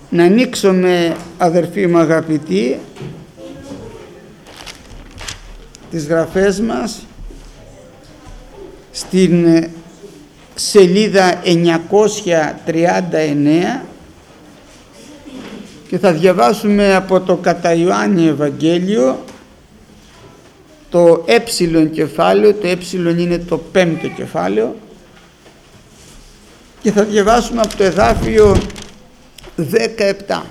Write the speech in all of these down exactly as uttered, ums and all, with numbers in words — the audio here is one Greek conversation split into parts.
να ανοίξουμε, αδερφοί μου αγαπητοί, τις γραφές μας στην σελίδα εννιακόσια τριάντα εννέα και θα διαβάσουμε από το κατά Ιωάννη Ευαγγέλιο το έψιλον κεφάλαιο. Το έψιλον είναι το πέμπτο κεφάλαιο και θα διαβάσουμε από το εδάφιο δεκαεπτά.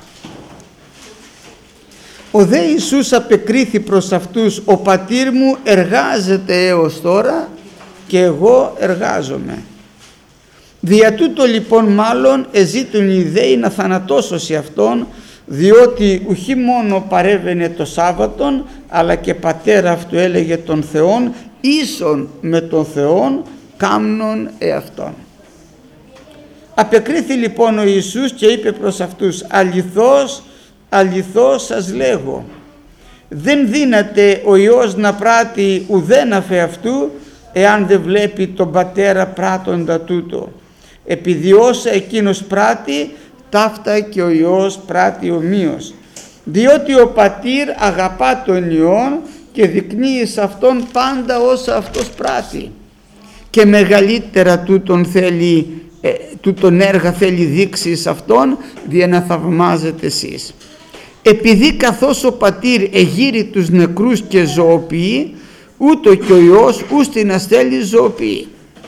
Ο δε Ιησούς απεκρίθη προς αυτούς: ο πατήρ μου εργάζεται έως τώρα και εγώ εργάζομαι. Δια τούτο λοιπόν μάλλον εζήτουν οι Ιουδαίοι να θανατώσωσι αυτόν, διότι ουχή μόνο παρέβαινε το Σάββατον, αλλά και πατέρα αυτού έλεγε τον Θεόν, ίσον με τον Θεόν κάμνον εαυτόν. Απεκρίθη λοιπόν ο Ιησούς και είπε προς αυτούς: αληθώς, αληθώς σας λέγω, δεν δύναται ο Υιός να πράττει ουδέν αφ' αυτού, εάν δεν βλέπει τον πατέρα πράττοντα τούτο. Επειδή όσα εκείνος πράττει, ταύτα και ο Υιός πράττει ομοίως. Διότι ο πατήρ αγαπά τον Υιόν και δεικνύει σε αυτόν πάντα όσα αυτός πράττει. Και μεγαλύτερα τούτον θέλει, ε, τούτον έργα θέλει δείξει σε αυτόν, δια να θαυμάζετε εσείς. Επειδή καθώς ο πατήρ εγείρει τους νεκρούς και ζωοποιεί, ούτω και ο Υιός ούστιν αστέλει ζωοποιεί.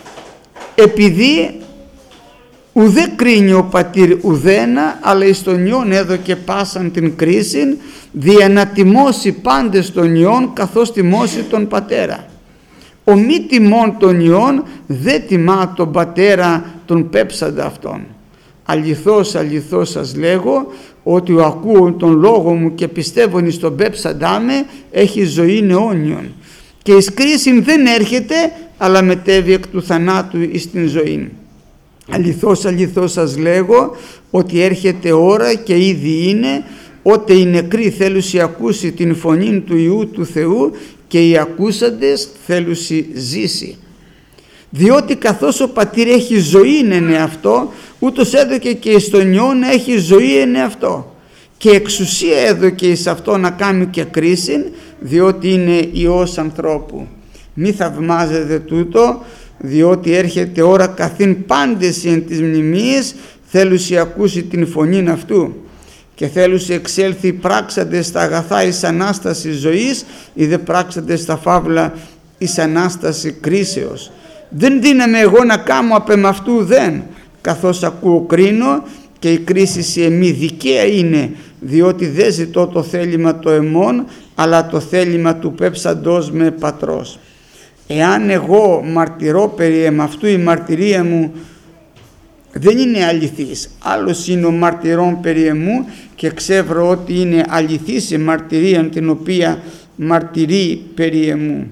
Επειδή ουδέ κρίνει ο πατήρ ουδένα, αλλά εις τον Υιόν έδωκε πάσαν την κρίσιν, δια να τιμώσει πάντες τον Υιόν καθώς τιμώσει τον πατέρα. Ο μη τιμών τον Υιόν δε τιμά τον πατέρα τον πέψαντα αυτόν. Αληθώς, αληθώς σας λέγω, ότι ο ακούων τον λόγο μου και πιστεύων εις τον πέψαντά με έχει ζωήν αιώνιον. Και εις κρίσιν δεν έρχεται, αλλά μετέβει εκ του θανάτου εις την ζωήν. Αληθώς, αληθώς σας λέγω, ότι έρχεται ώρα και ήδη είναι, ότε οι νεκροί θέλουσι ακούσει την φωνή του Υιού του Θεού και οι ακούσαντες θέλουσι ζήσει. Διότι καθώς ο πατήρ έχει ζωή εν εαυτό, ούτως έδωκε και εις τον Υιόν να έχει ζωή εν εαυτό. Και εξουσία έδωκε εις αυτό να κάνει και κρίσιν, διότι είναι Υιός ανθρώπου. Μη θαυμάζετε τούτο, διότι έρχεται ώρα καθήν πάντες εν της μνημείας θέλουσι ακούσει την φωνήν αυτού. Και θέλουσι εξέλθει πράξαντες στα αγαθά εις Ανάσταση ζωής, ή δε πράξαντες στα φαύλα εις Ανάσταση κρίσεως. Δεν δύναμαι εγώ να κάμω απ' εμαυτού δεν, καθώς ακούω κρίνω, και η κρίση εμή δικαία είναι, διότι δεν ζητώ το θέλημα το εμών, αλλά το θέλημα του πέψαντός με πατρός. Εάν εγώ μαρτυρώ περί εμαυτού, η μαρτυρία μου δεν είναι αληθής. Άλλος είναι ο μαρτυρών περί εμού και ξεύρω ότι είναι αληθής η μαρτυρία την οποία μαρτυρεί περί εμού.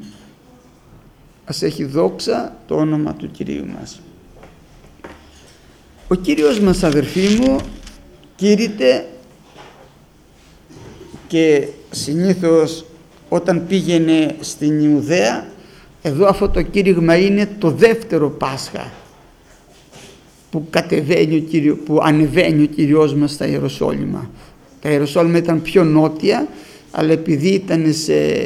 Ας έχει δόξα το όνομα του Κυρίου μας. Ο Κύριος μας, αδερφοί μου, κήρυτε και συνήθως όταν πήγαινε στην Ιουδαία, εδώ αυτό το κήρυγμα είναι το δεύτερο Πάσχα που, κατεβαίνει ο Κύριο, που ανεβαίνει ο Κύριος μας στα Ιεροσόλυμα. Τα Ιεροσόλυμα ήταν πιο νότια, αλλά επειδή ήταν σε,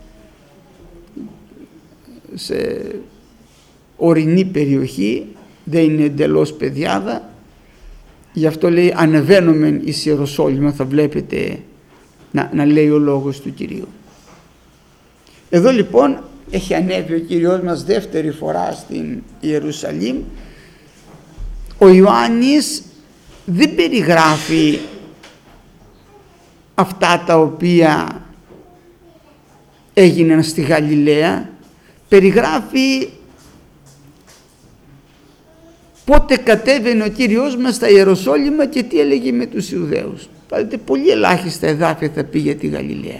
σε ορεινή περιοχή, δεν είναι εντελώς πεδιάδα, γι' αυτό λέει ανεβαίνομεν εις Ιεροσόλυμα, θα βλέπετε να, να λέει ο λόγος του Κυρίου. Εδώ λοιπόν έχει ανέβει ο Κύριος μας δεύτερη φορά στην Ιερουσαλήμ. Ο Ιωάννης δεν περιγράφει αυτά τα οποία έγιναν στη Γαλιλαία, περιγράφει πότε κατέβαινε ο Κύριος μας στα Ιεροσόλυμα και τι έλεγε με τους Ιουδαίους. Πάλι πολύ ελάχιστα εδάφια θα πει για τη Γαλιλαία.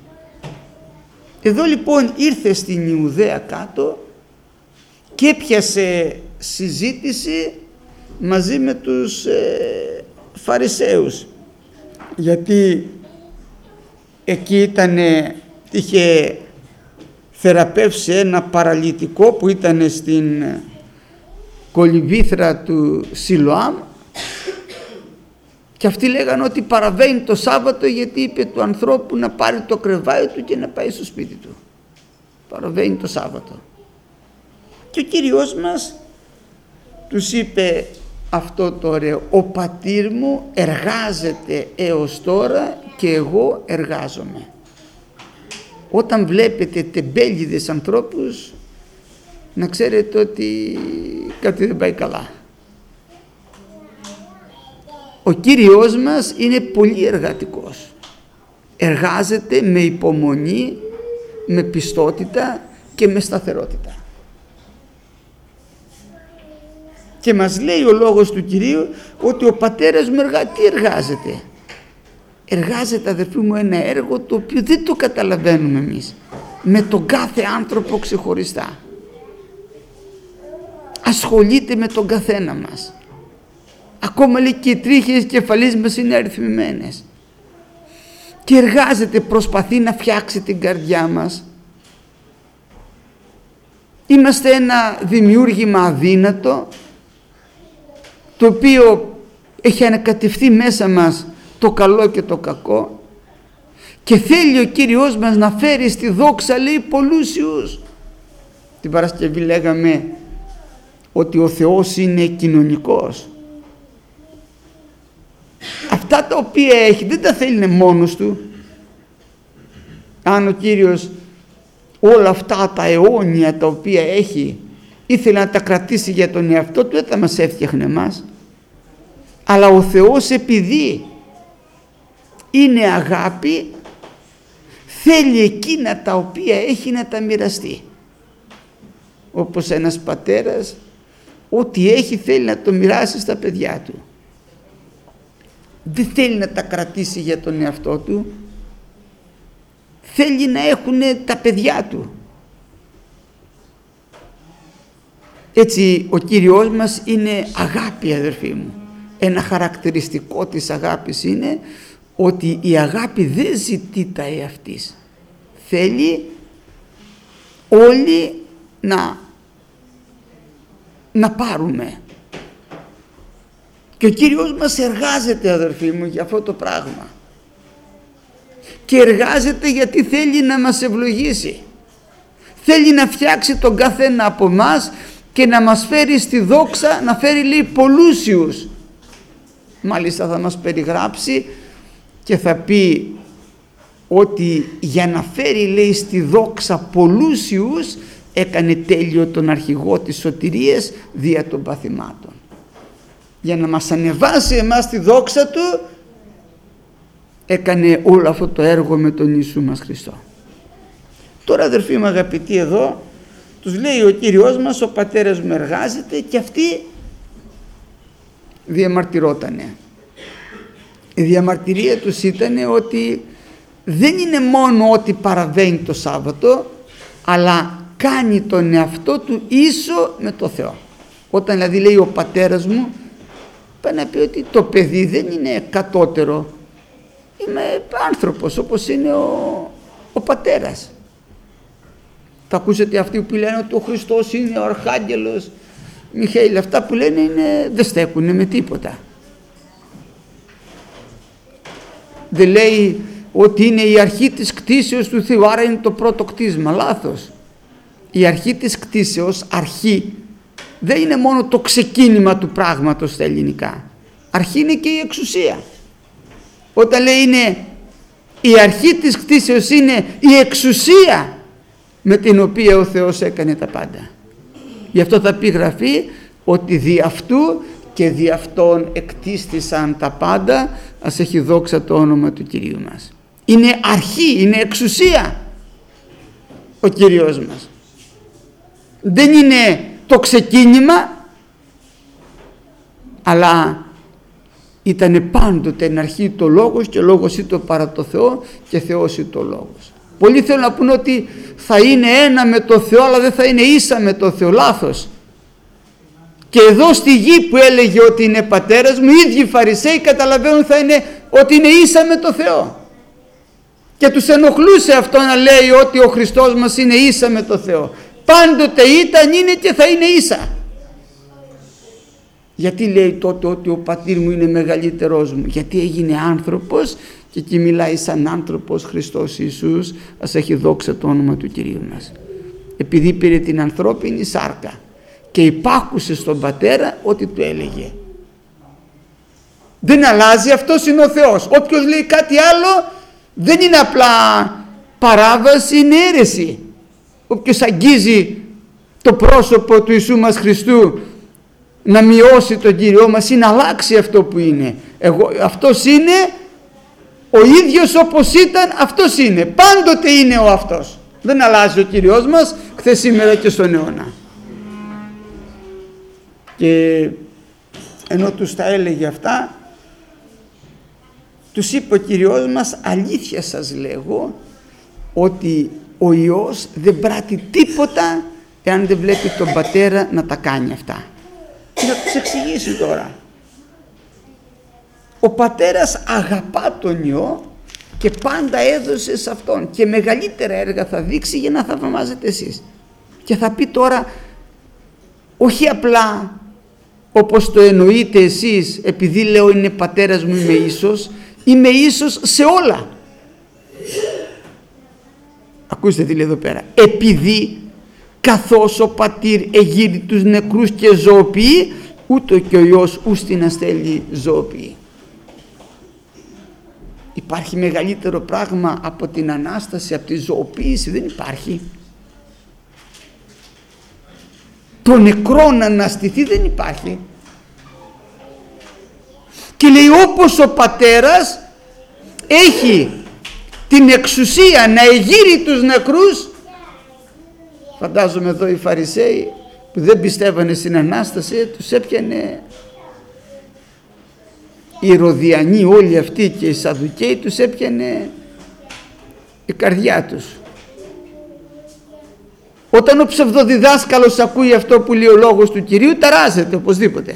Εδώ λοιπόν ήρθε στην Ιουδαία κάτω και έπιασε συζήτηση μαζί με τους ε, Φαρισαίους, γιατί εκεί ήταν, είχε θεραπεύσει ένα παραλυτικό που ήταν στην κολυμβήθρα του Σιλοάμ Και αυτοί λέγανε ότι παραβαίνει το Σάββατο γιατί είπε του ανθρώπου να πάρει το κρεβάτι του και να πάει στο σπίτι του. Παραβαίνει το Σάββατο. Και ο Κύριος μας τους είπε αυτό το ωραίο: ο πατήρ μου εργάζεται έως τώρα και εγώ εργάζομαι. Όταν βλέπετε τεμπέληδες ανθρώπους, να ξέρετε ότι κάτι δεν πάει καλά. Ο Κύριος μας είναι πολύ εργατικός. Εργάζεται με υπομονή, με πιστότητα και με σταθερότητα. Και μας λέει ο λόγος του Κυρίου ότι ο πατέρας μου εργά... τι εργάζεται. Εργάζεται, αδερφοί μου, ένα έργο το οποίο δεν το καταλαβαίνουμε εμείς. Με τον κάθε άνθρωπο ξεχωριστά. Ασχολείται με τον καθένα μας. Ακόμα λέει και οι τρίχες κεφαλής μας είναι αριθμημένες. Και εργάζεται, προσπαθεί να φτιάξει την καρδιά μας. Είμαστε ένα δημιούργημα αδύνατο, το οποίο έχει ανακατευθεί μέσα μας το καλό και το κακό, και θέλει ο Κύριος μας να φέρει στη δόξα, λέει, πολλούσιους. Την Παρασκευή λέγαμε ότι ο Θεός είναι κοινωνικός. Αυτά τα οποία έχει δεν τα θέλει μόνος του. Αν ο Κύριος όλα αυτά τα αιώνια τα οποία έχει ήθελε να τα κρατήσει για τον εαυτό του, δεν θα μας έφτιαχνε εμάς. Αλλά ο Θεός, επειδή είναι αγάπη, θέλει εκείνα τα οποία έχει να τα μοιραστεί. Όπως ένας πατέρας ό,τι έχει θέλει να το μοιράσει στα παιδιά του. Δεν θέλει να τα κρατήσει για τον εαυτό του, θέλει να έχουν τα παιδιά του. Έτσι ο Κύριος μας είναι αγάπη, αδερφοί μου. Ένα χαρακτηριστικό της αγάπης είναι ότι η αγάπη δεν ζητεί τα εαυτής. Θέλει όλοι να, να πάρουμε. Και ο Κύριος μας εργάζεται, αδερφοί μου, για αυτό το πράγμα. Και εργάζεται γιατί θέλει να μας ευλογήσει. Θέλει να φτιάξει τον καθένα από μας και να μας φέρει στη δόξα, να φέρει, λέει, πολλούσιους. Μάλιστα θα μας περιγράψει και θα πει ότι για να φέρει, λέει, στη δόξα πολλούσιους, έκανε τέλειο τον αρχηγό της σωτηρίας δια των παθημάτων. Για να μας ανεβάσει εμάς στη δόξα του, έκανε όλο αυτό το έργο με τον Ιησού μας Χριστό. Τώρα, αδερφοί μου αγαπητοί, εδώ τους λέει ο Κύριος μας: ο πατέρας μου εργάζεται, και αυτοί διαμαρτυρότανε. Η διαμαρτυρία τους ήταν ότι δεν είναι μόνο ότι παραβαίνει το Σάββατο, αλλά κάνει τον εαυτό του ίσο με το Θεό. Όταν δηλαδή λέει ο πατέρας μου, πάει να πει ότι το παιδί δεν είναι κατώτερο. Είμαι άνθρωπος όπως είναι ο, ο πατέρας. Θα ακούσετε αυτοί που λένε ότι ο Χριστός είναι ο Αρχάγγελος Μιχαήλ. Αυτά που λένε είναι, δεν στέκουν με τίποτα. Δεν λέει ότι είναι η αρχή της κτήσεως του Θεού, άρα είναι το πρώτο κτίσμα. Λάθος. Η αρχή της κτήσεως, αρχή, δεν είναι μόνο το ξεκίνημα του πράγματος στα ελληνικά. Αρχή είναι και η εξουσία. Όταν λέει είναι η αρχή της κτήσεως, είναι η εξουσία με την οποία ο Θεός έκανε τα πάντα. Γι' αυτό θα πει Γραφή ότι δι' αυτού και δι' αυτόν εκτίστησαν τα πάντα, ας έχει δόξα το όνομα του Κυρίου μας. Είναι αρχή, είναι εξουσία ο Κύριος μας. Δεν είναι το ξεκίνημα, αλλά ήταν πάντοτε εν αρχή το Λόγος, και Λόγος ήταν παρά το Θεό και Θεός είναι το Λόγος. Πολλοί θέλουν να πούν ότι θα είναι ένα με το Θεό, αλλά δεν θα είναι ίσα με το Θεό. Λάθος. Και εδώ στη γη που έλεγε ότι είναι πατέρας μου, οι ίδιοι Φαρισαίοι καταλαβαίνουν θα είναι, ότι είναι ίσα με το Θεό. Και τους ενοχλούσε αυτό να λέει ότι ο Χριστός μας είναι ίσα με το Θεό. Πάντοτε ήταν, είναι και θα είναι ίσα. Γιατί λέει τότε ότι ο πατήρ μου είναι μεγαλύτερός μου? Γιατί έγινε άνθρωπος και εκεί μιλάει σαν άνθρωπος Χριστός Ιησούς, ας έχει δόξα το όνομα του Κυρίου μας. Επειδή πήρε την ανθρώπινη σάρκα και υπάκουσε στον Πατέρα ό,τι του έλεγε. Δεν αλλάζει, αυτός είναι ο Θεός. Όποιος λέει κάτι άλλο δεν είναι απλά παράβαση, είναι αίρεση. Όποιος αγγίζει το πρόσωπο του Ιησού μας Χριστού να μειώσει τον Κύριό μας ή να αλλάξει αυτό που είναι. Εγώ, αυτός είναι ο ίδιος όπως ήταν, αυτός είναι. Πάντοτε είναι ο αυτός. Δεν αλλάζει ο Κύριος μας χθες, σήμερα και στον αιώνα. Και ενώ τους τα έλεγε αυτά, τους είπε ο Κύριος μας, αλήθεια σας λέγω ότι ο Υιός δεν πράττει τίποτα εάν δεν βλέπει τον Πατέρα να τα κάνει αυτά. Και να τους εξηγήσει τώρα. Ο Πατέρας αγαπά τον Υιό και πάντα έδωσε σε Αυτόν και μεγαλύτερα έργα θα δείξει για να θαυμάζετε εσείς. Και θα πει τώρα, όχι απλά όπως το εννοείτε εσείς, επειδή λέω είναι Πατέρας μου, είμαι ίσος, είμαι ίσος σε όλα. Ακούστε τι λέει εδώ πέρα. Επειδή καθώς ο πατήρ εγείρει τους νεκρούς και ζωοποιεί, ούτω και ο Υιός ούστιν να στέλνει ζωοποιεί. Υπάρχει μεγαλύτερο πράγμα από την Ανάσταση, από τη ζωοποίηση? Δεν υπάρχει. Το νεκρό να αναστηθεί δεν υπάρχει. Και λέει, όπως ο Πατέρας έχει την εξουσία να εγείρει τους νεκρούς, φαντάζομαι εδώ οι Φαρισαίοι που δεν πιστεύανε στην Ανάσταση, τους έπιανε οι Ηρωδιανοί όλοι αυτοί και οι Σαδουκαίοι, τους έπιανε η καρδιά τους. Όταν ο ψευδοδιδάσκαλος ακούει αυτό που λέει ο λόγος του Κυρίου, ταράζεται οπωσδήποτε.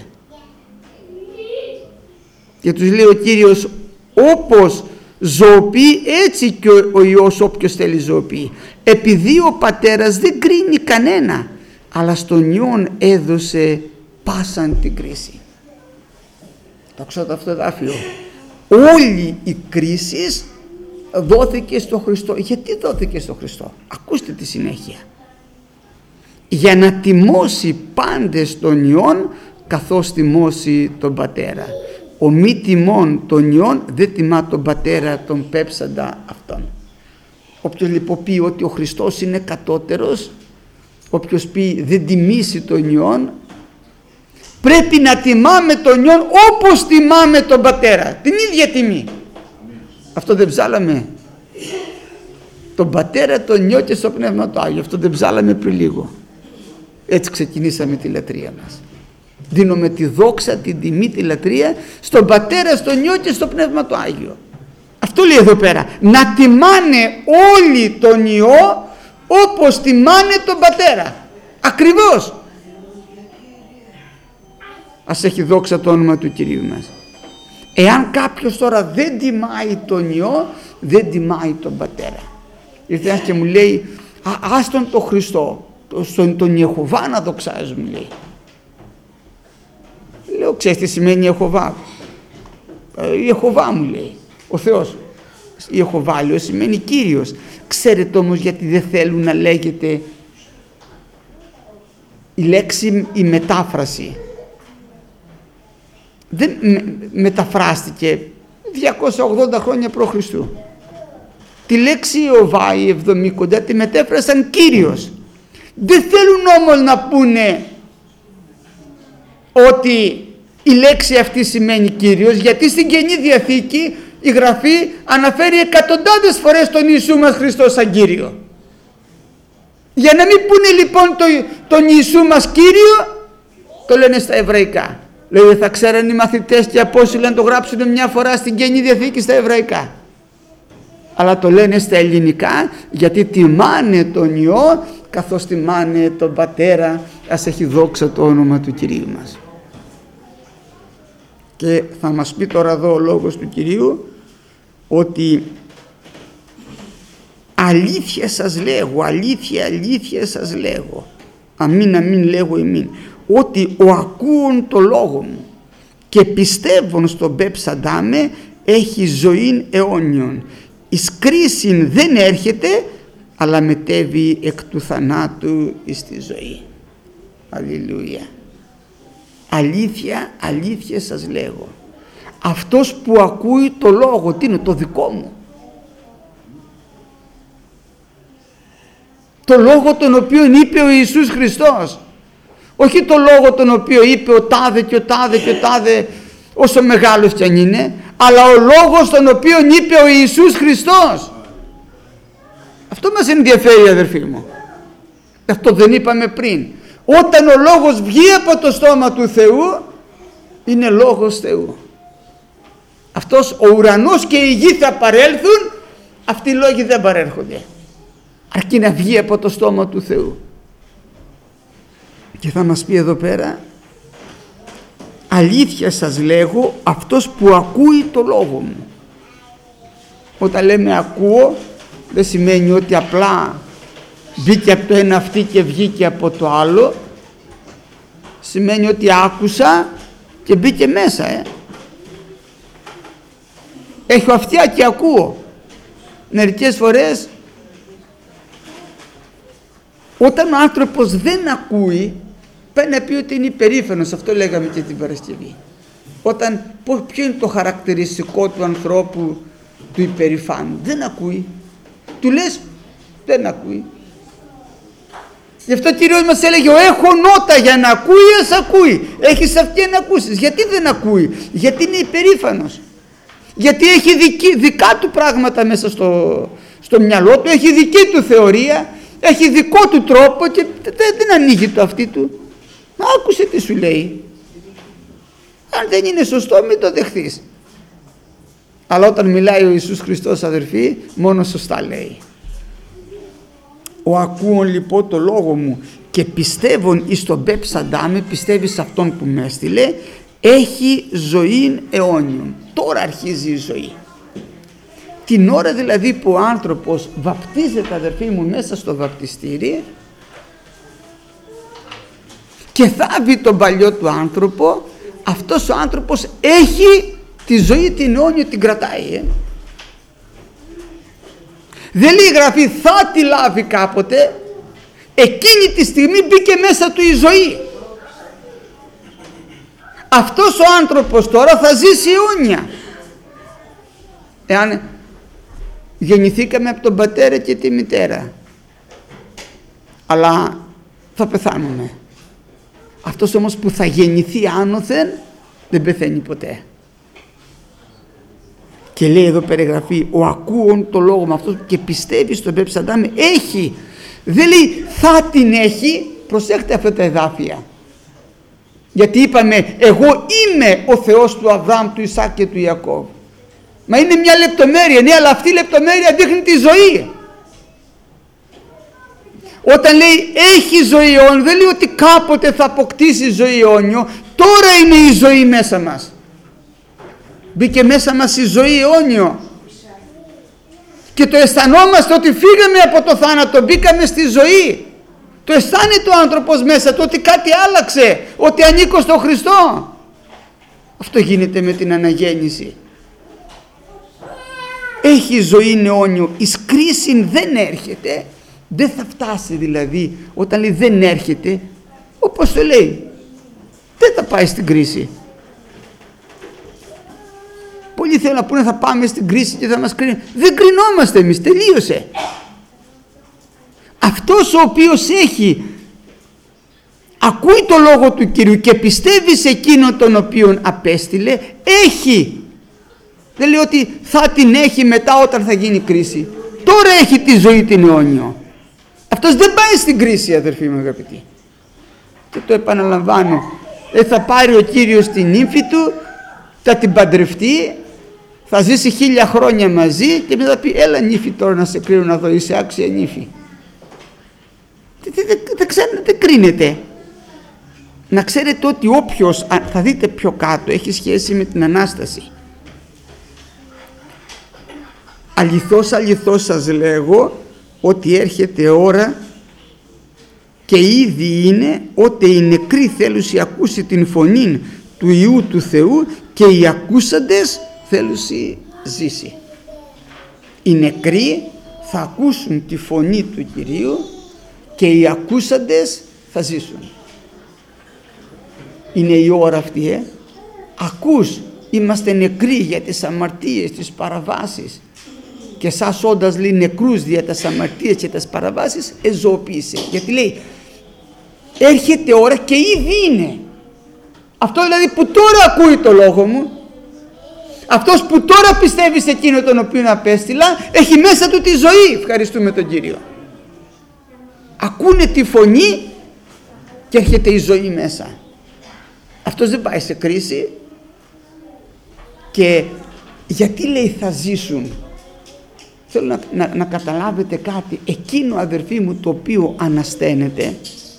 Και τους λέει ο Κύριος, όπως ζωοποιεί έτσι και ο, ο Υιός όποιος θέλει ζωοποιεί. Επειδή ο Πατέρας δεν κρίνει κανένα, αλλά στον Υιόν έδωσε πάσαν την κρίση. Το ξέρω αυτό το εδάφιο. Όλη η κρίση δόθηκε στο Χριστό. Γιατί δόθηκε στο Χριστό? Ακούστε τη συνέχεια. Για να τιμώσει πάντες τον Υιόν καθώς τιμώσει τον Πατέρα. Ο μη τιμών των Υιών δεν τιμά τον Πατέρα, τον πέψαντα αυτόν. Όποιος λοιπόν πει ότι ο Χριστός είναι κατώτερος, όποιος πει δεν τιμήσει τον Υιόν, πρέπει να τιμάμε τον Υιόν όπως τιμάμε τον Πατέρα, την ίδια τιμή. Αυτό δεν ψάλαμε? Τον Πατέρα, τον Υιό και στο Πνεύμα το Άγιο. Αυτό δεν ψάλαμε πριν λίγο? Έτσι ξεκινήσαμε τη λατρεία μας. Δίνουμε τη δόξα, την τιμή, τη λατρεία στον Πατέρα, στον Υιό και στο Πνεύμα το Άγιο. Αυτό λέει εδώ πέρα. Να τιμάνε όλοι τον Υιό όπως τιμάνε τον Πατέρα. Ακριβώς. Ας έχει δόξα το όνομα του Κυρίου μας. Εάν κάποιος τώρα δεν τιμάει τον Υιό, δεν τιμάει τον Πατέρα. Ήρθε ένας και μου λέει, Α, άστον τον Χριστό, στον τον Ιεχωβά να δοξάζουμε, λέει. Λέω, ξέρεις τι σημαίνει Ιεχωβά? Ιεχωβά μου λέει, ο Θεός. Ιεχωβά, λέω, σημαίνει Κύριος. Ξέρετε όμως γιατί δεν θέλουν να λέγεται η λέξη, η μετάφραση? Δεν με, μεταφράστηκε διακόσια ογδόντα χρόνια π.Χ. Τη λέξη Ιωβά, η εβδομήκοντα, τη μετέφρασαν Κύριος. Δεν θέλουν όμως να πούνε ότι η λέξη αυτή σημαίνει Κύριος, γιατί στην Καινή Διαθήκη η Γραφή αναφέρει εκατοντάδες φορές τον Ιησού μας Χριστό σαν Κύριο. Για να μην πούνε λοιπόν το, τον Ιησού μας Κύριο, το λένε στα εβραϊκά. Λέει, θα ξέραν οι μαθητές και οι Απόστολοι να το γράψουν μια φορά στην Καινή Διαθήκη στα εβραϊκά. Αλλά το λένε στα ελληνικά γιατί τιμάνε τον Υιό καθώς τιμάνε τον Πατέρα. Ας έχει δόξα το όνομα του Κυρίου μας. Και θα μας πει τώρα εδώ ο λόγος του Κυρίου ότι αλήθεια σας λέγω, αλήθεια, αλήθεια σας λέγω, αμήν, αμήν λέγω ημίν, ότι ο ακούων το λόγο μου και πιστεύουν στον πεψαντάμε έχει ζωήν αιώνιον. Εις κρίσιν δεν έρχεται, αλλά μετέβει εκ του θανάτου εις τη ζωή. Αλληλούια. Αλήθεια, αλήθεια σας λέγω, αυτός που ακούει το λόγο, τι είναι, το δικό μου, το λόγο τον οποίο είπε ο Ιησούς Χριστός, όχι το λόγο τον οποίο είπε ο τάδε και ο τάδε και ο τάδε, όσο μεγάλος κι αν είναι, αλλά ο λόγος τον οποίο είπε ο Ιησούς Χριστός. Αυτό μας ενδιαφέρει, αδερφοί μου. Αυτό δεν είπαμε πριν. Όταν ο λόγος βγει από το στόμα του Θεού, είναι λόγος Θεού. Αυτός ο ουρανός και η γη θα παρέλθουν, αυτοί οι λόγοι δεν παρέρχονται, αρκεί να βγει από το στόμα του Θεού. Και θα μας πει εδώ πέρα, αλήθεια σας λέγω, αυτός που ακούει το λόγο μου. Όταν λέμε ακούω, δεν σημαίνει ότι απλά μπήκε από το ένα αυτή και βγήκε από το άλλο. Σημαίνει ότι άκουσα και μπήκε μέσα. Ε. Έχω αυτιά και ακούω. Μερικές φορές όταν ο άνθρωπος δεν ακούει, πάει να πει ότι είναι υπερήφανος. Αυτό λέγαμε και την Παρασκευή. Όταν, ποιο είναι το χαρακτηριστικό του ανθρώπου του υπερηφάνου? Δεν ακούει. Του λες, δεν ακούει. Γι' αυτό ο Κύριος μας έλεγε, ο έχω νότα για να ακούει, ας ακούει. Έχεις αυτιά να ακούσεις. Γιατί δεν ακούει? Γιατί είναι υπερήφανος. Γιατί έχει δική, δικά του πράγματα μέσα στο, στο μυαλό του, έχει δική του θεωρία, έχει δικό του τρόπο και δεν, δεν ανοίγει το αυτί του. Μα άκουσε τι σου λέει. Αν δεν είναι σωστό, μην το δεχθείς. Αλλά όταν μιλάει ο Ιησούς Χριστός, αδερφοί, μόνο σωστά λέει. Ο ακούων λοιπόν το λόγο μου και πιστεύουν εις τον πεψαντάμε, πιστεύει σε αυτόν που με έστειλε, έχει ζωήν αιώνιον. Τώρα αρχίζει η ζωή. Την ώρα δηλαδή που ο άνθρωπος βαπτίζεται, αδερφοί μου, μέσα στο βαπτιστήρι και θάβει τον παλιό του άνθρωπο, αυτός ο άνθρωπος έχει τη ζωή την αιώνιο, την κρατάει. Ε. Δεν λέει η Γραφή θα τη λάβει κάποτε, εκείνη τη στιγμή μπήκε μέσα του η ζωή. Αυτός ο άνθρωπος τώρα θα ζήσει αιώνια. Εάν γεννηθήκαμε από τον πατέρα και τη μητέρα, αλλά θα πεθάνουμε. Αυτός όμως που θα γεννηθεί άνωθεν δεν πεθαίνει ποτέ. Και λέει εδώ περιγραφή, ο ακούων το λόγο με αυτός και πιστεύει στον πεψαντάμε έχει. Δεν λέει θα την έχει. Προσέχτε αυτά τα εδάφια, γιατί είπαμε εγώ είμαι ο Θεός του Αβραάμ, του Ισάκ και του Ιακώβ. Μα είναι μια λεπτομέρεια, ναι, αλλά αυτή η λεπτομέρεια δείχνει τη ζωή. Όταν λέει έχει ζωή αιώνιο, δεν λέει ότι κάποτε θα αποκτήσει ζωή αιώνιο. Τώρα είναι η ζωή μέσα μας. Μπήκε μέσα μας η ζωή αιώνιο και το αισθανόμαστε ότι φύγαμε από το θάνατο, μπήκαμε στη ζωή. Το αισθάνεται ο άνθρωπος μέσα του ότι κάτι άλλαξε, ότι ανήκω στο Χριστό. Αυτό γίνεται με την αναγέννηση. Έχει ζωή αιώνιο, εις κρίσιν δεν έρχεται. Δεν θα φτάσει δηλαδή, όταν λέει δεν έρχεται, όπως το λέει, δεν θα πάει στην κρίση. Πολλοί θέλουν να πούνε θα πάμε στην κρίση και θα μας κρίνουν. Δεν κρινόμαστε εμείς, τελείωσε. Αυτός ο οποίος έχει, ακούει το λόγο του Κυρίου και πιστεύει σε εκείνον τον οποίον απέστειλε, έχει. Δεν λέει ότι θα την έχει μετά όταν θα γίνει κρίση. Τώρα έχει τη ζωή την αιώνιο. Αυτός δεν πάει στην κρίση, αδερφοί μου αγαπητοί. Και το επαναλαμβάνω, ε, θα πάρει ο Κύριος την ύμφη του, θα την παντρευτεί, θα ζήσει χίλια χρόνια μαζί και μετά θα πει έλα νύφη τώρα να σε κρίνω να δω, είσαι άξια νύφη. Δεν, δεν, δεν, δεν κρίνεται. Να ξέρετε ότι όποιος, θα δείτε πιο κάτω, έχει σχέση με την Ανάσταση. Αληθώς, αληθώς σας λέγω ότι έρχεται ώρα και ήδη είναι ότι οι νεκροί θέλουσι ακούσει την φωνή του Υιού του Θεού και οι ακούσαντες θέλουσι ζήσει. Οι νεκροί θα ακούσουν τη φωνή του Κυρίου και οι ακούσαντες θα ζήσουν. Είναι η ώρα αυτή, ε. Ακούς, είμαστε νεκροί για τις αμαρτίες, τις παραβάσεις, και σας όντας λέει νεκρούς δια τις αμαρτίες και τις παραβάσεις εζωοποίησε. Γιατί λέει έρχεται ώρα και ήδη είναι. Αυτό δηλαδή που τώρα ακούει το λόγο μου, αυτός που τώρα πιστεύει σε εκείνο τον οποίο απέστειλα, έχει μέσα του τη ζωή. Ευχαριστούμε τον Κύριο. Ακούνε τη φωνή και έρχεται η ζωή μέσα. Αυτός δεν πάει σε κρίση. Και γιατί λέει θα ζήσουν? Θέλω να, να, να καταλάβετε κάτι. Εκείνο, αδερφοί μου, το οποίο ανασταίνεται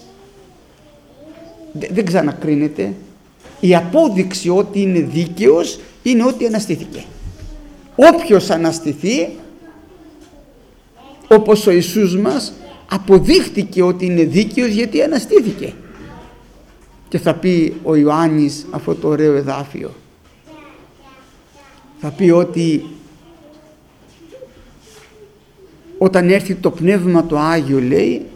δε, δεν ξανακρίνεται. Η απόδειξη ότι είναι δίκαιος είναι ότι αναστήθηκε. Όποιος αναστηθεί, όπως ο Ιησούς μας, αποδείχτηκε ότι είναι δίκαιος γιατί αναστήθηκε. Και θα πει ο Ιωάννης αυτό το ωραίο εδάφιο. Θα πει ότι όταν έρθει το Πνεύμα το Άγιο, λέει,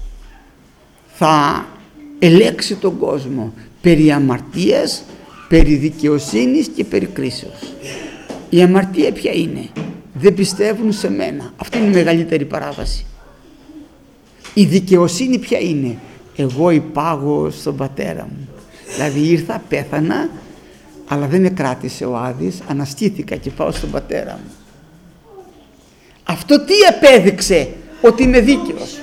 θα ελέξει τον κόσμο περί αμαρτίας, περί δικαιοσύνης και περί κρίσεως. Η αμαρτία ποια είναι? Δεν πιστεύουν σε μένα. Αυτή είναι η μεγαλύτερη παράβαση. Η δικαιοσύνη ποια είναι? Εγώ υπάγω στον Πατέρα μου. Δηλαδή ήρθα, πέθανα, αλλά δεν με κράτησε ο Άδης, αναστήθηκα και πάω στον Πατέρα μου. Αυτό τι απέδειξε? Ότι είμαι δίκαιος.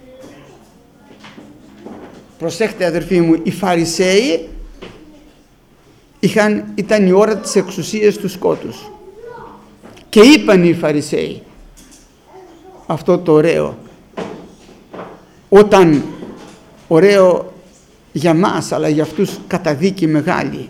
Προσέχτε αδερφοί μου, οι Φαρισαίοι είχαν, ήταν η ώρα της εξουσίας του σκότους και είπαν οι Φαρισαίοι αυτό το ωραίο, όταν ωραίο για μας αλλά για αυτούς καταδίκη μεγάλη,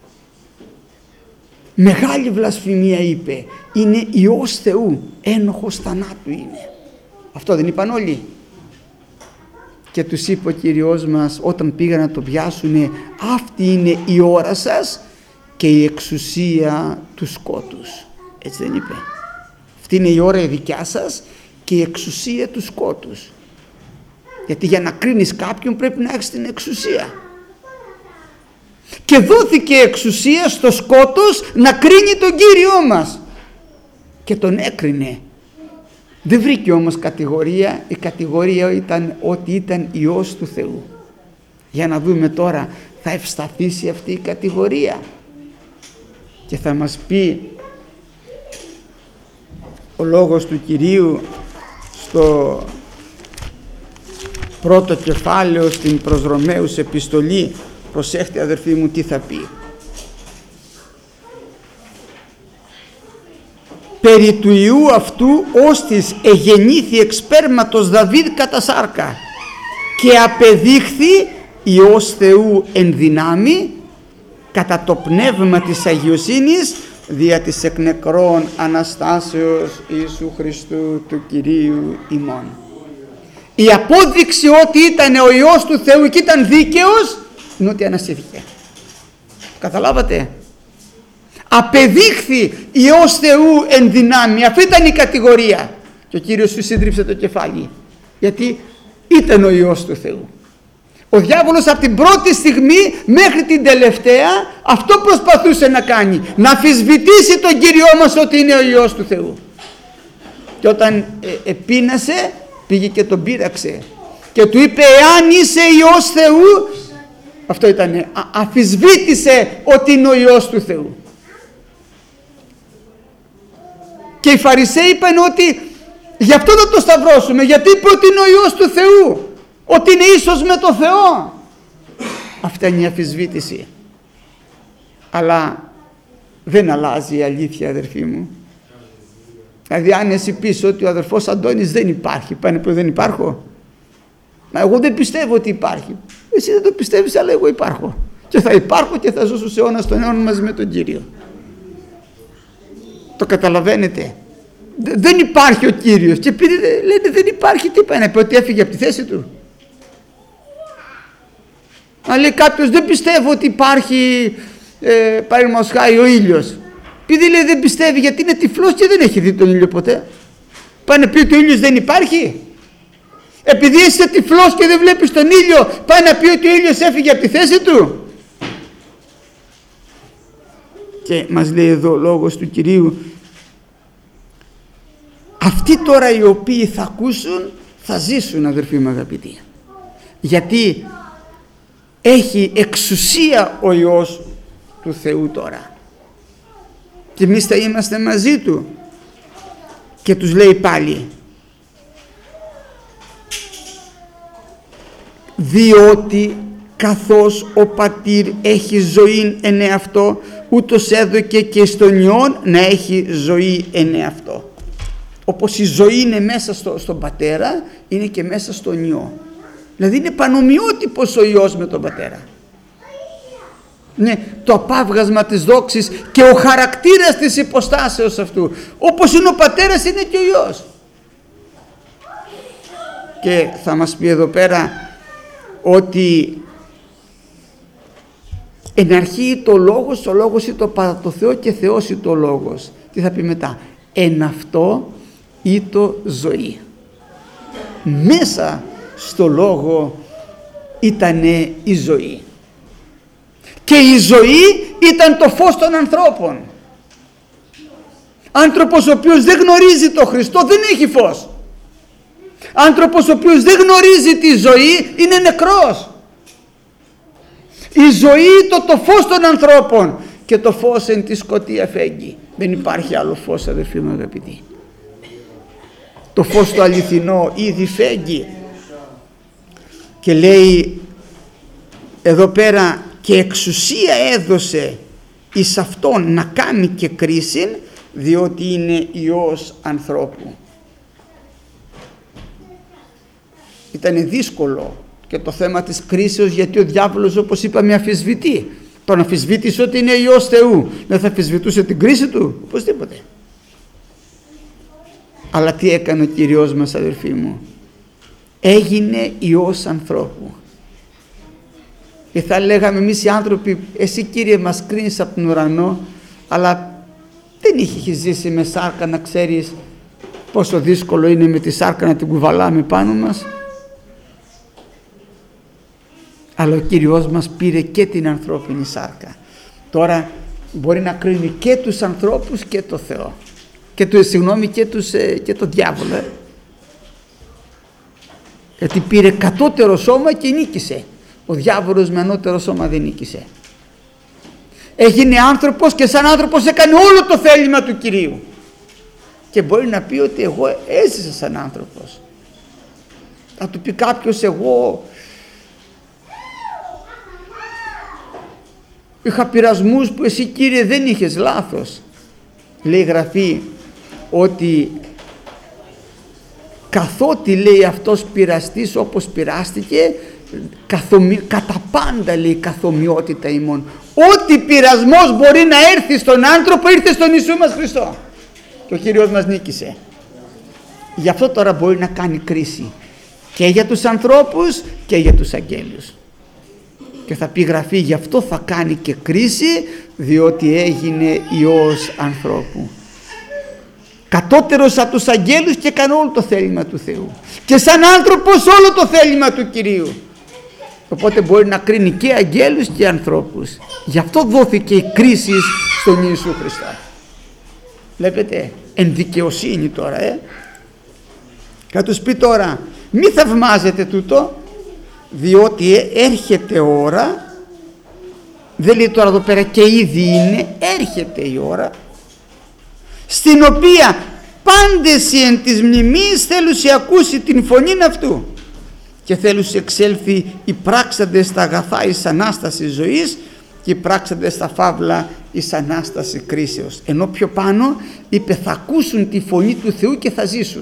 μεγάλη βλασφημία είπε, είναι Υιός Θεού, ένοχος θανάτου είναι. Αυτό δεν είπαν όλοι? Και τους είπε ο Κύριος μας όταν πήγαν να το πιάσουνε, αυτή είναι η ώρα σας και η εξουσία του σκότους. Έτσι δεν είπε? Αυτή είναι η ώρα η δικιά σας και η εξουσία του σκότους. Γιατί για να κρίνεις κάποιον πρέπει να έχεις την εξουσία. Και δόθηκε εξουσία στο σκότος να κρίνει τον Κύριό μας. Και τον έκρινε. Δεν βρήκε όμως κατηγορία. Η κατηγορία ήταν ότι ήταν Υιός του Θεού. Για να δούμε τώρα, θα ευσταθήσει αυτή η κατηγορία? Και θα μας πει ο λόγος του Κυρίου στο πρώτο κεφάλαιο στην προς Ρωμαίους επιστολή. Προσέχτε αδερφοί μου τι θα πει. Περί του Υιού αυτού ώστις εγεννήθη εξ σπέρματος Δαβίδ κατά σάρκα και απεδείχθη Υιός Θεού εν δυνάμει κατά το πνεύμα της αγιοσύνης δια της εκ νεκρών Αναστάσεως Ιησού Χριστού του Κυρίου ημών. Η απόδειξη ότι ήταν ο Υιός του Θεού και ήταν δίκαιος είναι ότι αναστήθηκε. Καταλάβατε? Απεδείχθη Υιός Θεού εν δυνάμει. Αυτή ήταν η κατηγορία. Και ο Κύριος σου σύντριψε το κεφάλι. Γιατί ήταν ο Υιός του Θεού. Ο διάβολος από την πρώτη στιγμή μέχρι την τελευταία αυτό προσπαθούσε να κάνει. Να αμφισβητήσει τον Κύριό μας ότι είναι ο Υιός του Θεού. Και όταν ε, επίνασε, πήγε και τον πείραξε. Και του είπε, εάν είσαι Υιός Θεού, αυτό ήταν, αμφισβήτησε ότι είναι ο Υιός του Θεού. Και οι Φαρισαίοι είπαν ότι γι' αυτό θα το σταυρώσουμε, γιατί είπε ότι είναι ο Υιός του Θεού, ότι είναι ίσος με το Θεό. Αυτή είναι η αμφισβήτηση. Αλλά δεν αλλάζει η αλήθεια, αδερφοί μου. Δηλαδή αν εσύ πεις ότι ο αδερφός Αντώνης δεν υπάρχει, πάνε που δεν υπάρχω. Μα εγώ δεν πιστεύω ότι υπάρχει. Εσύ δεν το πιστεύεις, αλλά εγώ υπάρχω. Και θα υπάρχω και θα ζω στους αιώνας των αιώνων μαζί με τον Κύριο. Το καταλαβαίνετε? Δεν υπάρχει ο Κύριος. Και επειδή λένε δεν υπάρχει, τι πάει να πει? Ότι έφυγε από τη θέση του? Αν λέει κάποιος δεν πιστεύω ότι υπάρχει ε, παραδείγματος χάρη ο ήλιος, επειδή λέει δεν πιστεύει γιατί είναι τυφλός και δεν έχει δει τον ήλιο ποτέ, πάει να πει ότι ο ήλιος δεν υπάρχει? Επειδή είσαι τυφλός και δεν βλέπεις τον ήλιο, πάει να πει ότι ο ήλιος έφυγε από τη θέση του? Και μας λέει εδώ ο λόγος του Κυρίου, αυτοί τώρα οι οποίοι θα ακούσουν θα ζήσουν, αδερφοί μου αγαπητοί, γιατί έχει εξουσία ο Υιός του Θεού τώρα και εμείς θα είμαστε μαζί του. Και τους λέει πάλι, διότι καθώς ο Πατήρ έχει ζωή εν εαυτό, ούτως έδωκε και στον Υιόν να έχει ζωή εν εαυτό. Όπως η ζωή είναι μέσα στο, στον Πατέρα, είναι και μέσα στον Υιό. Δηλαδή είναι πανομοιότυπος ο Υιός με τον Πατέρα. Ναι, το απάβγασμα της δόξης και ο χαρακτήρας της υποστάσεως αυτού. Όπως είναι ο Πατέρας είναι και ο Υιός. Και θα μας πει εδώ πέρα ότι εν αρχή το λόγος, ο λόγος ή το παρά το Θεό και Θεός ή το λόγος. Τι θα πει μετά? Εν αυτό ή το ζωή. Μέσα στο λόγο ήτανε η ζωή. Και η ζωή ήταν το φως των ανθρώπων. Άνθρωπος ο οποίος δεν γνωρίζει το Χριστό δεν έχει φως. Άνθρωπος ο οποίος δεν γνωρίζει τη ζωή είναι νεκρός. Η ζωή το, το φως των ανθρώπων και το φως εν τη σκοτία φέγγει. Δεν υπάρχει άλλο φως, αδερφοί μου αγαπητοί. Το φως το αληθινό ήδη φέγγει. Και λέει εδώ πέρα, και εξουσία έδωσε εις αυτόν να κάνει και κρίσιν, διότι είναι Υιός ανθρώπου. Ήτανε δύσκολο και το θέμα της κρίσεως, γιατί ο διάβολος, όπως είπαμε, αμφισβητεί. Τον αμφισβήτησε ότι είναι Υιός Θεού, δεν θα αμφισβητούσε την κρίση του? Οπωσδήποτε. Αλλά τι έκανε ο Κύριος μας, αδερφοί μου? Έγινε Υιός ανθρώπου. Και θα λέγαμε εμείς οι άνθρωποι, εσύ Κύριε μας κρίνεις από τον ουρανό, αλλά δεν είχε ζήσει με σάρκα να ξέρεις πόσο δύσκολο είναι με τη σάρκα να την κουβαλάμε πάνω μας. Αλλά ο Κύριος μας πήρε και την ανθρώπινη σάρκα. Τώρα μπορεί να κρίνει και τους ανθρώπους και το Θεό. Και το, συγγνώμη, και, τους, και το διάβολο. Γιατί πήρε κατώτερο σώμα και νίκησε. Ο διάβολος με ανώτερο σώμα δεν νίκησε. Έγινε άνθρωπος και σαν άνθρωπος έκανε όλο το θέλημα του Κυρίου. Και μπορεί να πει ότι εγώ έζησα σαν άνθρωπος. Θα του πει κάποιος, εγώ είχα πειρασμούς που εσύ Κύριε δεν είχες. Λάθος. Λέει η Γραφή ότι καθότι, λέει, αυτός πειραστής όπως πειράστηκε, καθομοι... κατά πάντα, λέει, καθομοιότητα ημών. Ό,τι πειρασμός μπορεί να έρθει στον άνθρωπο ήρθε στον Ιησού μας Χριστό. Και ο Κύριος μας νίκησε. Γι' αυτό τώρα μπορεί να κάνει κρίση και για τους ανθρώπους και για τους αγγέλους. Και θα πει η Γραφή, γι' αυτό θα κάνει και κρίση, διότι έγινε Υιός ανθρώπου. Κατώτερος από τους αγγέλους και έκανε όλο το θέλημα του Θεού. Και σαν άνθρωπος όλο το θέλημα του Κυρίου. Οπότε μπορεί να κρίνει και αγγέλους και ανθρώπους. Γι' αυτό δόθηκε η κρίση στον Ιησού Χριστό. Βλέπετε, εν δικαιοσύνη τώρα, ε. Θα τους πει τώρα, μη θαυμάζετε τούτο, διότι έρχεται ώρα, δεν λέει τώρα εδώ πέρα και ήδη είναι, έρχεται η ώρα, στην οποία πάντες εν της μνημής θέλουσι ακούσει την φωνή αυτού και θέλουσι εξέλθει οι πράξαντες στα αγαθά εις Ανάσταση ζωής και οι πράξαντες στα φαύλα εις Ανάσταση κρίσεως. Ενώ πιο πάνω είπε θα ακούσουν τη φωνή του Θεού και θα ζήσουν.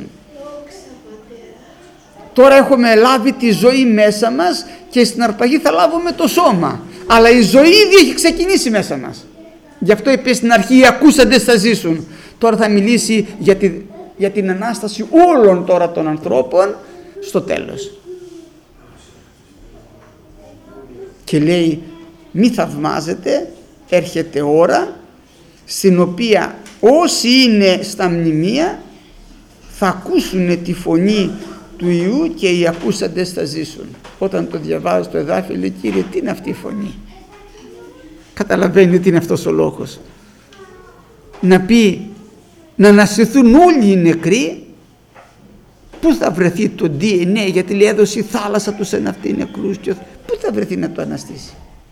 Τώρα έχουμε λάβει τη ζωή μέσα μας και στην αρπαγή θα λάβουμε το σώμα. Αλλά η ζωή ήδη έχει ξεκινήσει μέσα μας. Γι' αυτό είπε στην αρχή οι ακούσαντες θα ζήσουν. Τώρα θα μιλήσει για, τη, για την Ανάσταση όλων τώρα των ανθρώπων στο τέλος. Και λέει μη θαυμάζετε, έρχεται ώρα στην οποία όσοι είναι στα μνημεία θα ακούσουν τη φωνή του Υιού και οι ακούσαντες θα ζήσουν. Όταν το διαβάζει το εδάφιο λέει, Κύριε, τι είναι αυτή η φωνή? Καταλαβαίνει τι είναι αυτός ο λόγος. Να πει να αναστηθούν όλοι οι νεκροί. Πού θα βρεθεί το ντι εν έι, γιατί λέει έδωσε η θάλασσα τους εν αυτοί νεκρούς, και πού θα βρεθεί να το αναστήσει?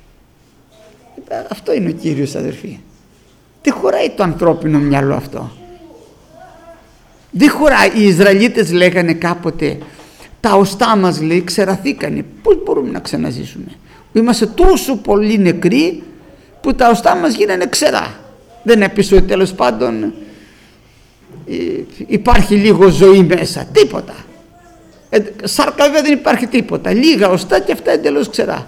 Αυτό είναι ο Κύριος, αδερφοί. Δεν χωράει το ανθρώπινο μυαλό αυτό. Δεν χωράει. Οι Ισραηλίτες λέγανε κάποτε, τα οστά μας, λέει, ξεραθήκανε, πώς μπορούμε να ξαναζήσουμε? Είμαστε τόσο πολύ νεκροί που τα οστά μας γίνανε ξερά. Δεν έπεισε ότι τέλος πάντων υπάρχει λίγο ζωή μέσα, τίποτα. Ε, σάρκα βέβαια δεν υπάρχει τίποτα, λίγα οστά και αυτά εντελώς ξερά.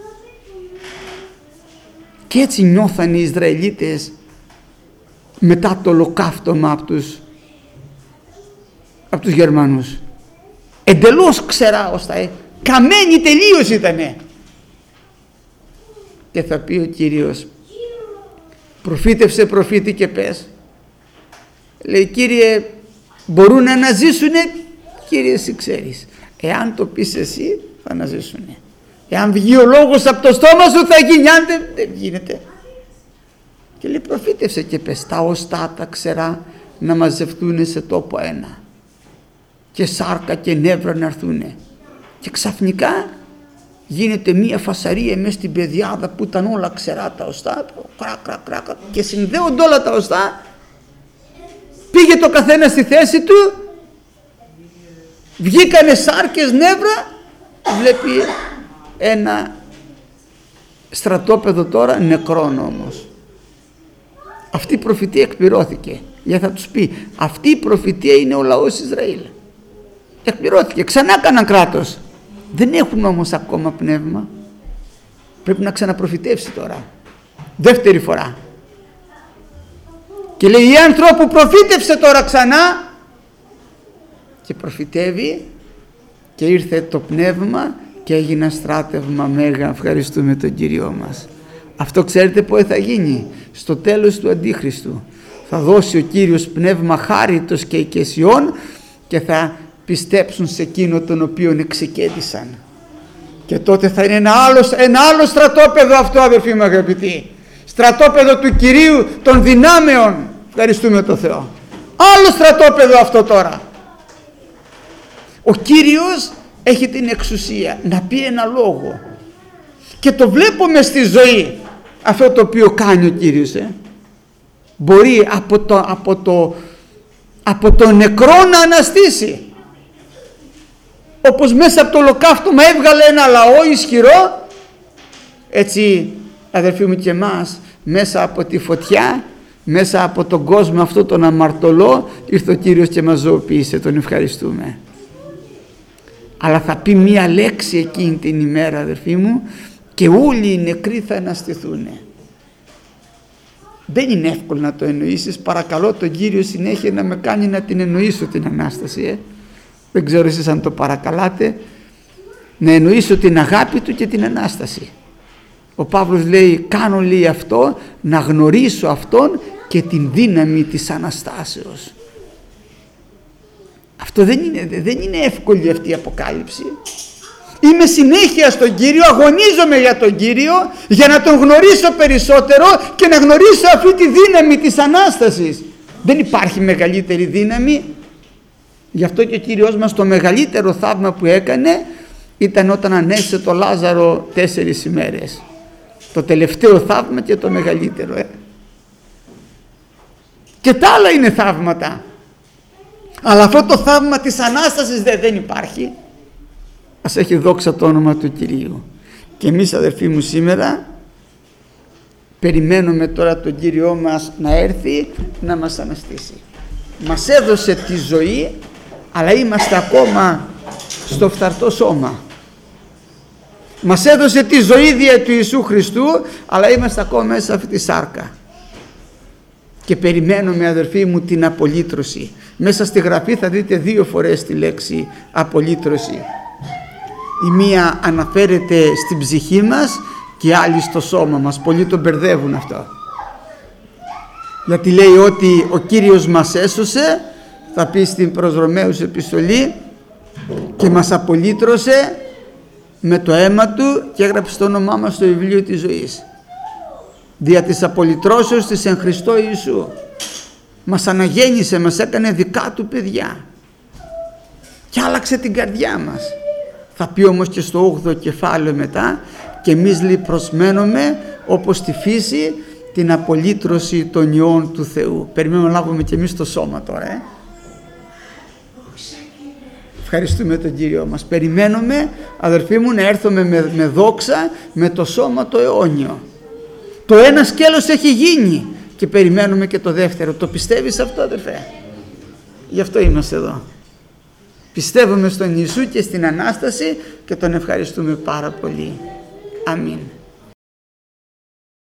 Και έτσι νιώθαν οι Ισραηλίτες μετά το ολοκαύτωμα από τους, από τους Γερμανούς. Εντελώς ξερά οστά, ε. Καμένοι τελείως ήτανε. Και θα πει ο Κύριος, προφήτευσε προφήτη και πες. Λέει, Κύριε, μπορούν να αναζήσουνε? Κύριε, εσύ ξέρεις. Εάν το πεις εσύ θα αναζήσουνε. Εάν βγει ο λόγος από το στόμα σου θα γίνει, αν δεν, δεν γίνεται. Και λέει, προφήτευσε και πες τα οστά τα ξερά να μαζευτούν σε τόπο ένα και σάρκα και νεύρα να έρθουνε. Και ξαφνικά γίνεται μία φασαρία μέσα στην πεδιάδα που ήταν όλα ξερά τα οστά, κρακ, κρακ, κρακ, και συνδέονται όλα τα οστά. Πήγε το καθένα στη θέση του, βγήκανε σάρκες, νεύρα, βλέπει ένα στρατόπεδο τώρα νεκρόν όμως. Αυτή η προφητεία εκπληρώθηκε. Γιατί θα τους πει, αυτή η προφητεία είναι ο λαός Ισραήλ. Εκπληρώθηκε, ξανά κάναν κράτος. Δεν έχουν όμως ακόμα πνεύμα. Πρέπει να ξαναπροφητεύσει τώρα. Δεύτερη φορά. Και λέει, η ανθρώπου προφήτευσε τώρα ξανά. Και προφητεύει και ήρθε το πνεύμα και έγινε στράτευμα μέγα. Ευχαριστούμε τον Κύριό μας. Αυτό ξέρετε πότε θα γίνει? Στο τέλος του Αντίχριστου. Θα δώσει ο Κύριος πνεύμα χάριτος και οικεσιών και θα πιστέψουν σε εκείνο τον οποίον εξεκέντησαν. Και τότε θα είναι ένα άλλο, ένα άλλο στρατόπεδο αυτό, αδερφοί μου αγαπητοί. Στρατόπεδο του Κυρίου των δυνάμεων. Ευχαριστούμε τον Θεό. Άλλο στρατόπεδο αυτό τώρα. Ο Κύριος έχει την εξουσία να πει ένα λόγο. Και το βλέπουμε στη ζωή αυτό το οποίο κάνει ο Κύριος. Ε. Μπορεί από το, από, το, από το νεκρό να αναστήσει. Όπως μέσα από το ολοκαύτωμα έβγαλε ένα λαό ισχυρό, έτσι αδερφοί μου και εμάς μέσα από τη φωτιά, μέσα από τον κόσμο αυτό τον αμαρτωλό ήρθε ο Κύριος και μας ζωοποίησε. Τον ευχαριστούμε. Αλλά θα πει μία λέξη εκείνη την ημέρα, αδερφοί μου, και όλοι οι νεκροί θα αναστηθούν. Δεν είναι εύκολο να το εννοήσεις. Παρακαλώ τον Κύριο συνέχεια να με κάνει να την εννοήσω την Ανάσταση. Ε. Δεν ξέρω εσείς αν το παρακαλάτε. Να εννοήσω την αγάπη του και την Ανάσταση. Ο Παύλος λέει, κάνω λέει αυτό, να γνωρίσω αυτόν και την δύναμη της Αναστάσεως. Αυτό δεν είναι, δεν είναι εύκολη αυτή η αποκάλυψη. Είμαι συνέχεια στον Κύριο, αγωνίζομαι για τον Κύριο για να τον γνωρίσω περισσότερο και να γνωρίσω αυτή τη δύναμη της Ανάστασης. Δεν υπάρχει μεγαλύτερη δύναμη. Γι' αυτό και ο Κύριος μας το μεγαλύτερο θαύμα που έκανε ήταν όταν ανέστησε το Λάζαρο τέσσερις ημέρες. Το τελευταίο θαύμα και το μεγαλύτερο. Ε. Και τα άλλα είναι θαύματα. Αλλά αυτό το θαύμα της Ανάστασης δεν, δεν υπάρχει. Ας έχει δόξα το όνομα του Κυρίου. Και εμείς αδερφοί μου σήμερα περιμένουμε τώρα τον Κύριό μας να έρθει να μας αναστήσει. Μας έδωσε τη ζωή, αλλά είμαστε ακόμα στο φθαρτό σώμα. Μας έδωσε τη ζωή δια του Ιησού Χριστού, αλλά είμαστε ακόμα μέσα σε αυτή τη σάρκα. Και περιμένουμε αδερφοί μου την απολύτρωση. Μέσα στη Γραφή θα δείτε δύο φορές τη λέξη απολύτρωση. Η μία αναφέρεται στην ψυχή μας και άλλοι στο σώμα μας. Πολλοί το μπερδεύουν αυτό. Γιατί λέει ότι ο Κύριος μας έσωσε, θα πει στην προς Ρωμαίους επιστολή, και μας απολύτρωσε με το αίμα του και έγραψε το όνομά μας στο βιβλίο της ζωής. Δια της απολυτρώσεως της εν Χριστώ Ιησού. Μας αναγέννησε, μας έκανε δικά του παιδιά και άλλαξε την καρδιά μας. Θα πει όμως και στο όγδοο κεφάλαιο μετά, και εμείς λέει προσμένουμε όπως τη φύση την απολύτρωση των ιών του Θεού. Περιμένουμε να λάβουμε και εμείς το σώμα τώρα. Ε? Ευχαριστούμε τον Κύριο μας. Περιμένουμε, αδερφοί μου, να έρθουμε με, με δόξα, με το σώμα το αιώνιο. Το ένα σκέλος έχει γίνει και περιμένουμε και το δεύτερο. Το πιστεύεις αυτό, αδερφέ? Γι' αυτό είμαστε εδώ. Πιστεύουμε στον Ιησού και στην Ανάσταση και τον ευχαριστούμε πάρα πολύ. Αμήν.